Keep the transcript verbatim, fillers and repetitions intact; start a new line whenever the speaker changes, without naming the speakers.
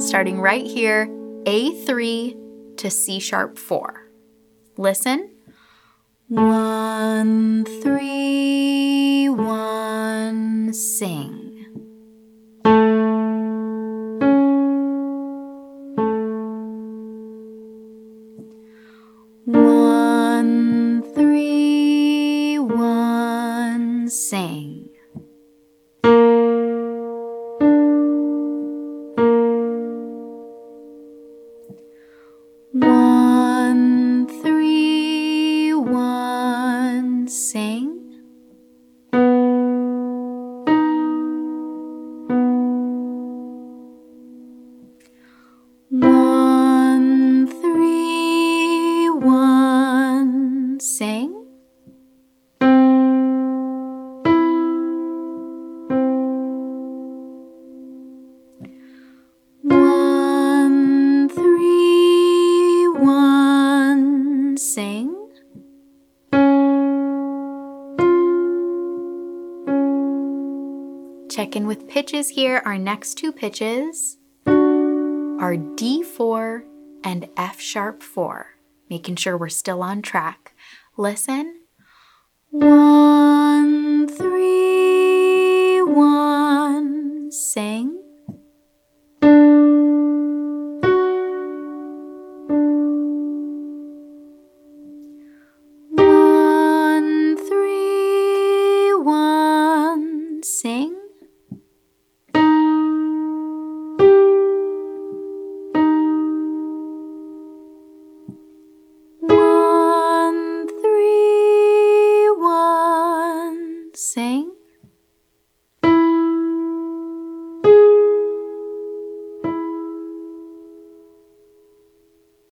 starting right here, A three to C sharp four. Listen. One, three, one, sing. One, three, one, sing. One, three, one, sing. One, three, one, sing. One, three, one, sing. Check in with pitches here. Our next two pitches are D four and F sharp four, making sure we're still on track. Listen. One, three, one, sing.